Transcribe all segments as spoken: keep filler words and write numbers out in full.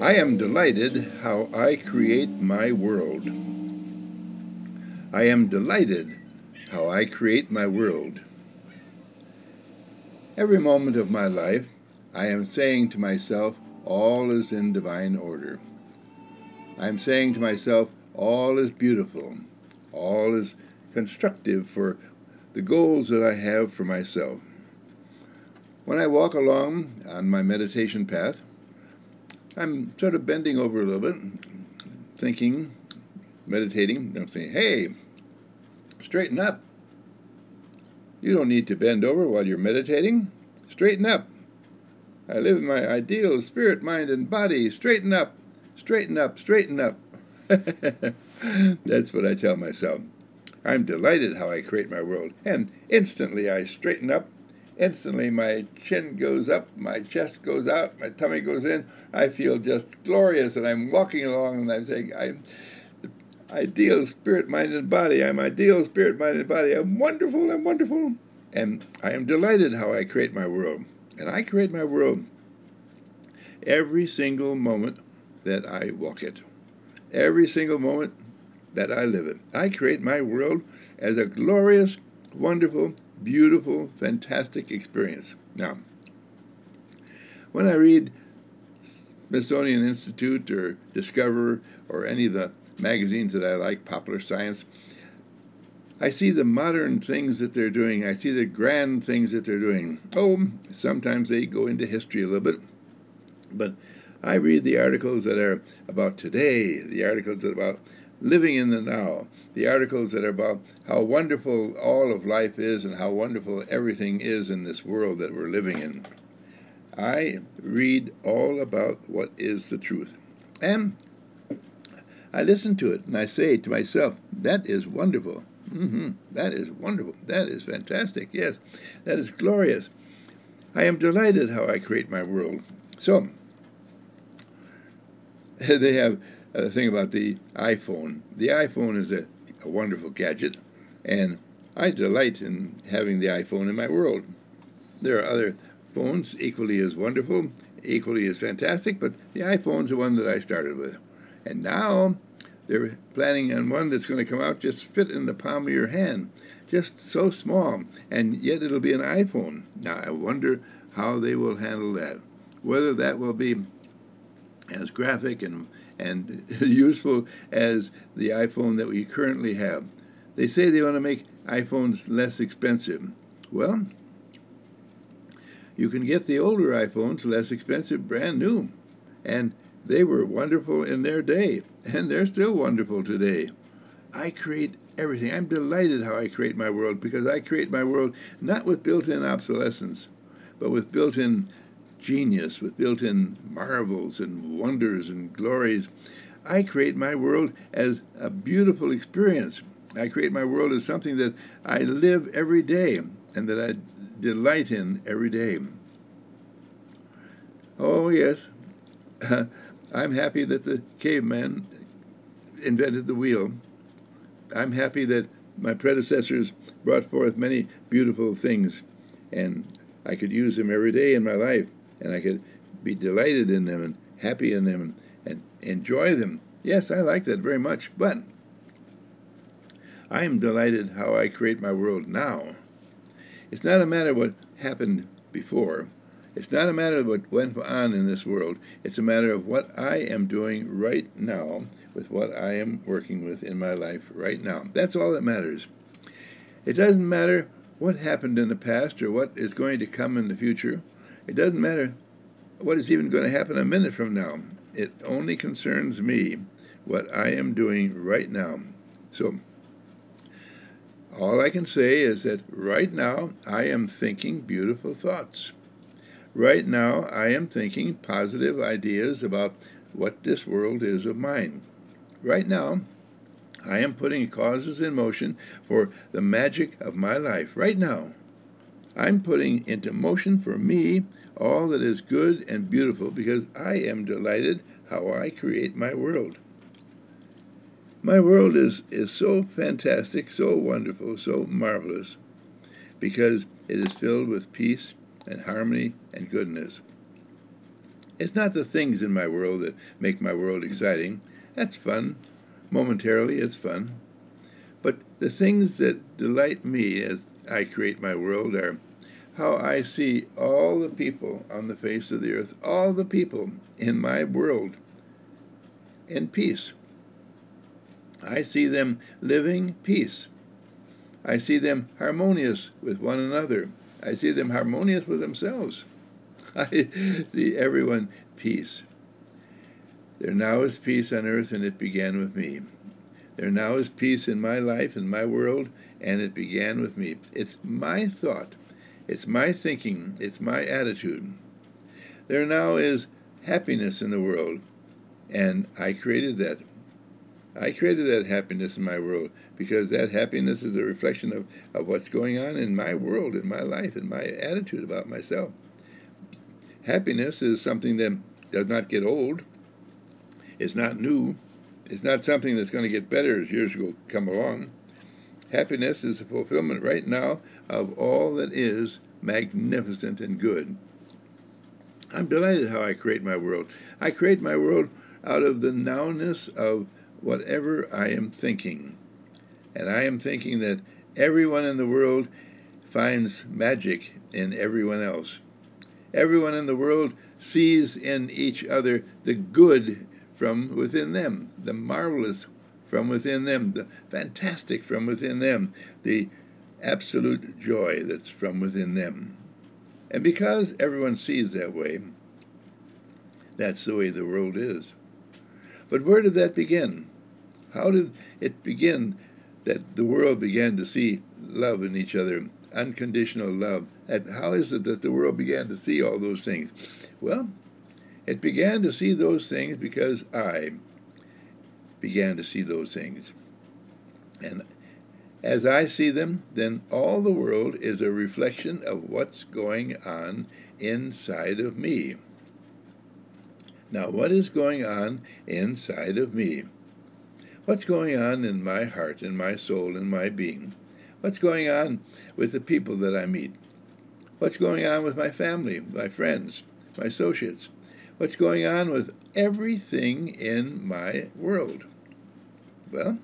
I am delighted how I create my world. I am delighted how I create my world. Every moment of my life, I am saying to myself, all is in divine order. I am saying to myself, all is beautiful. All is constructive for the goals that I have for myself. When I walk along on my meditation path, I'm sort of bending over a little bit, thinking, meditating. I'm saying, hey, straighten up. You don't need to bend over while you're meditating. Straighten up. I live in my ideal spirit, mind, and body. Straighten up. Straighten up. Straighten up. That's what I tell myself. I'm delighted how I create my world. And instantly I straighten up. Instantly my chin goes up, my chest goes out, my tummy goes in. I feel just glorious, and I'm walking along and I'm saying, I'm ideal spirit, mind, and body. I'm ideal spirit, mind, and body. I'm wonderful, I'm wonderful. And I am delighted how I create my world. And I create my world every single moment that I walk it. Every single moment that I live it. I create my world as a glorious, wonderful, beautiful, fantastic experience. Now, when I read Smithsonian Institute or Discover or any of the magazines that I like, Popular Science, I see the modern things that they're doing. I see the grand things that they're doing. Oh, sometimes they go into history a little bit, but I read the articles that are about today, the articles that are about living in the now, the articles that are about how wonderful all of life is and how wonderful everything is in this world that we're living in. I read all about what is the truth. And I listen to it and I say to myself, that is wonderful. Mm-hmm. That is wonderful. That is fantastic. Yes, that is glorious. I am delighted how I create my world. So, they have a thing about the iPhone. The iPhone is a, a wonderful gadget, and I delight in having the iPhone in my world. There are other phones equally as wonderful, equally as fantastic, but the iPhone's the one that I started with. And now they're planning on one that's going to come out just fit in the palm of your hand, just so small, and yet it'll be an iPhone. Now, I wonder how they will handle that, whether that will be as graphic and, and useful as the iPhone that we currently have. They say they want to make iPhones less expensive. Well, you can get the older iPhones less expensive, brand new, and they were wonderful in their day, and they're still wonderful today. I create everything. I'm delighted how I create my world, because I create my world not with built-in obsolescence, but with built-in genius, with built-in marvels and wonders and glories. I create my world as a beautiful experience. I create my world as something that I live every day and that I delight in every day. Oh, yes, I'm happy that the caveman invented the wheel. I'm happy that my predecessors brought forth many beautiful things, and I could use them every day in my life, and I could be delighted in them and happy in them and, and enjoy them. Yes, I like that very much, but I am delighted how I create my world now. It's not a matter of what happened before. It's not a matter of what went on in this world. It's a matter of what I am doing right now with what I am working with in my life right now. That's all that matters. It doesn't matter what happened in the past or what is going to come in the future. It doesn't matter what is even going to happen a minute from now. It only concerns me, what I am doing right now. So, all I can say is that right now I am thinking beautiful thoughts. Right now I am thinking positive ideas about what this world is of mine. Right now I am putting causes in motion for the magic of my life. Right now I'm putting into motion for me all that is good and beautiful, because I am delighted how I create my world. My world is, is so fantastic, so wonderful, so marvelous, because it is filled with peace and harmony and goodness. It's not the things in my world that make my world exciting. That's fun. Momentarily, it's fun. But the things that delight me as I create my world are how I see all the people on the face of the earth, all the people in my world, in peace. I see them living peace. I see them harmonious with one another. I see them harmonious with themselves. I see everyone peace. There now is peace on earth, and it began with me. There now is peace in my life, in my world, and it began with me. It's my thought. It's my thinking. It's my attitude. There now is happiness in the world, and I created that. I created that happiness in my world because that happiness is a reflection of, of what's going on in my world, in my life, in my attitude about myself. Happiness is something that does not get old. It's not new. It's not something that's going to get better as years go come along. Happiness is the fulfillment right now of all that is magnificent and good. I'm delighted how I create my world. I create my world out of the nowness of whatever I am thinking. And I am thinking that everyone in the world finds magic in everyone else. Everyone in the world sees in each other the good from within them, the marvelous from within them, the fantastic from within them, the absolute joy that's from within them. And because everyone sees that way, that's the way the world is. But where did that begin? How did it begin that the world began to see love in each other, unconditional love? And how is it that the world began to see all those things? Well, it began to see those things because I began to see those things. And as I see them, then all the world is a reflection of what's going on inside of me. Now, what is going on inside of me? What's going on in my heart, in my soul, in my being? What's going on with the people that I meet? What's going on with my family, my friends, my associates? What's going on with everything in my world? Well,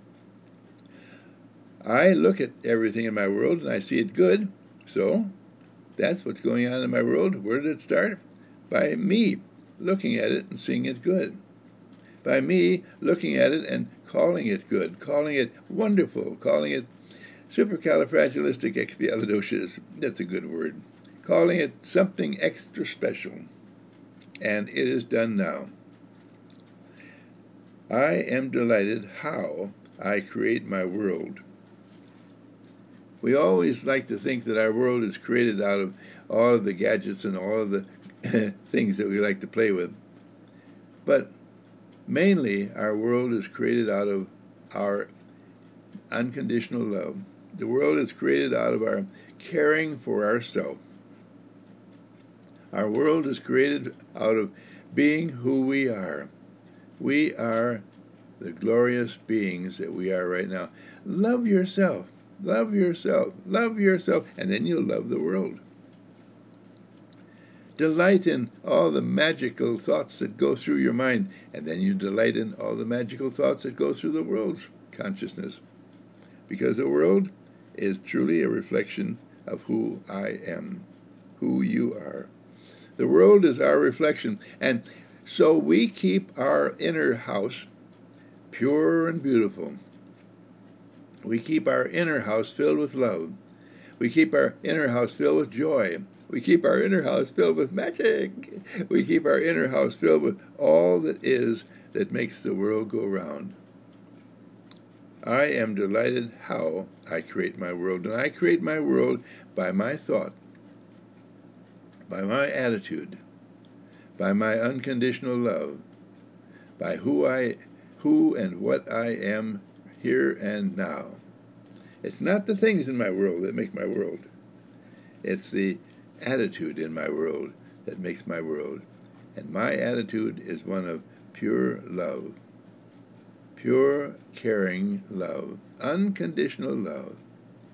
I look at everything in my world and I see it good. So that's what's going on in my world. Where did it start? By me looking at it and seeing it good. By me looking at it and calling it good, calling it wonderful, calling it supercalifragilisticexpialidocious. That's a good word. Calling it something extra special. And it is done now. I am delighted how I create my world. We always like to think that our world is created out of all of the gadgets and all of the things that we like to play with. But mainly, our world is created out of our unconditional love. The world is created out of our caring for ourselves. Our world is created out of being who we are. We are the glorious beings that we are right now. Love yourself. Love yourself. Love yourself. And then you'll love the world. Delight in all the magical thoughts that go through your mind. And then you delight in all the magical thoughts that go through the world's consciousness. Because the world is truly a reflection of who I am, who you are. The world is our reflection, and so we keep our inner house pure and beautiful. We keep our inner house filled with love. We keep our inner house filled with joy. We keep our inner house filled with magic. We keep our inner house filled with all that is that makes the world go round. I am delighted how I create my world, and I create my world by my thought, by my attitude, by my unconditional love, by who I, who and what I am here and now. It's not the things in my world that make my world. It's the attitude in my world that makes my world. And my attitude is one of pure love, pure, caring love, unconditional love.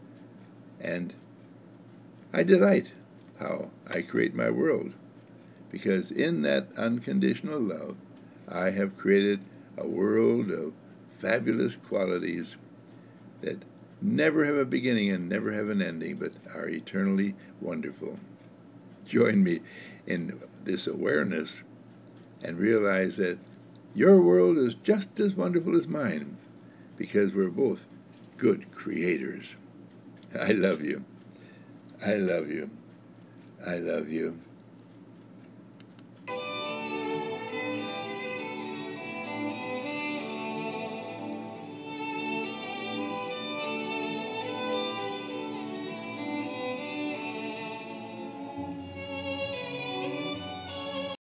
And I delight how I create my world because in that unconditional love, I have created a world of fabulous qualities that never have a beginning and never have an ending, but are eternally wonderful. Join me in this awareness and realize that your world is just as wonderful as mine, because we're both good creators. I love you. I love you. I love you.